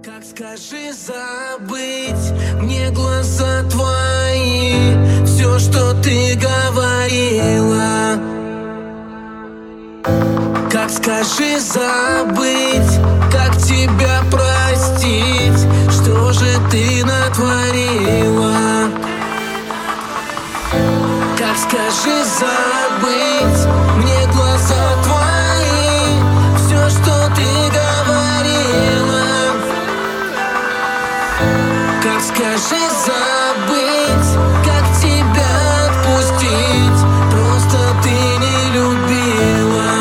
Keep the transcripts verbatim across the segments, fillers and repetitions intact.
Как скажи забыть мне глаза твои, все, что ты говорила. Как скажи забыть, как тебя простить, что же ты натворила. Как скажи забыть мне глаза твои, все, что ты говорила. Как скажи забыть, как тебя отпустить, просто ты не любила.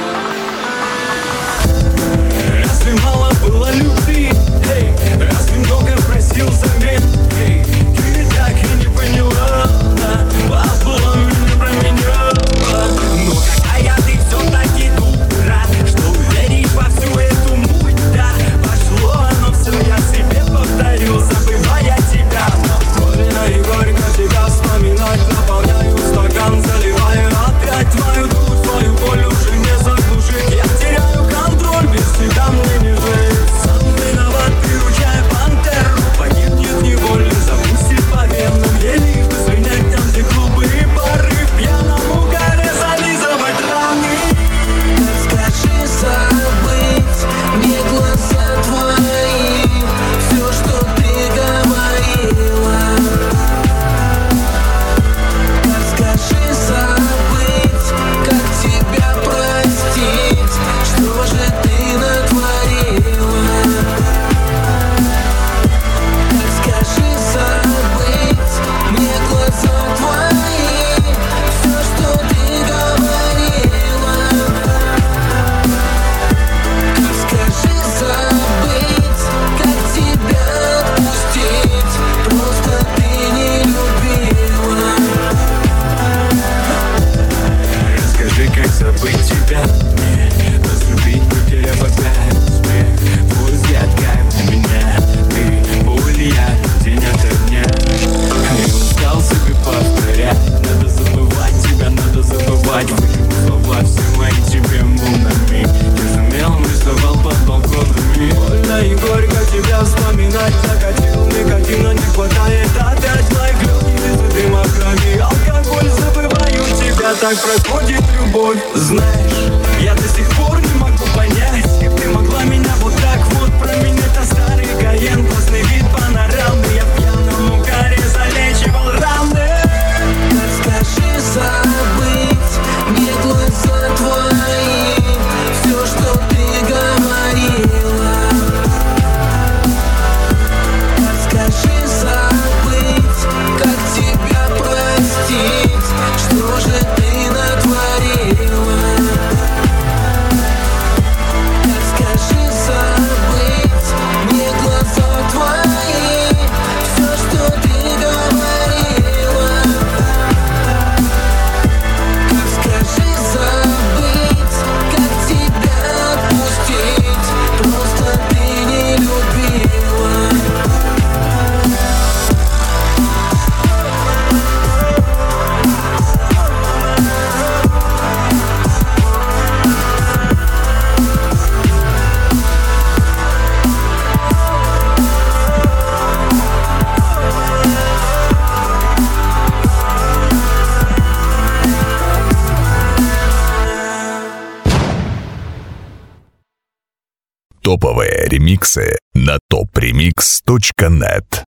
Разве мало было любви? Эй, разве много просил замен? Эй, ты так и не поняла, вас было не про меня. Но какая ты все-таки дура, что веришь во всю эту муть, да. Пошло оно все, я себе повторю, забывая тебя. Больно и горько тебя вспоминать, наполняю стакан, заливаю опять твою душу, твою боль уже не заглушить. Я теряю контроль, без тебя мне не жить. Сам виноват, приручая пантеру, погибнет невольно, запустит по венам. Еле бы слинять там, где глупые поры, в пьяном угаре зализывать раны. Как скажи забыть мне глаза твои, все, что ты говорила. Как скажи забыть, как тебя простить, что же ты натворила. Как скажи забыть мне глаза твои, все, что ты говорила. Как скажи забыть, как тебя отпустить, просто ты не любила. Расскажи, как забыть тебя мне, разлюбить, потеряв опять смех. Пусть взгляд как на меня, ты боль, я день ото дня. И устал себе повторять, надо забывать тебя, надо забывать. Почему слова все мои тебе мунами? Я замел, рисовал под балконами. Больно и горько тебя вспоминать, закатил никотина, не хватает опять моих легких из дыма крови. Алкоголь, забываю тебя, так проходит любовь. Знаешь, я до сих пор не могу понять, как ты могла меня вот так вот променять на старый Кайен. Классный вид панорамы, я в пьяном угаре залечивал раны. Как скажи забыть мне глаза твои, все, что ты говорила. Как скажи забыть, как тебя простить, что же ты натворила. Как скажи забыть мне глаза твои, все, что ты говорила. Как скажи забыть, как тебя отпустить, просто ты не любила. Топовые ремиксы на топ ремикс точка нет.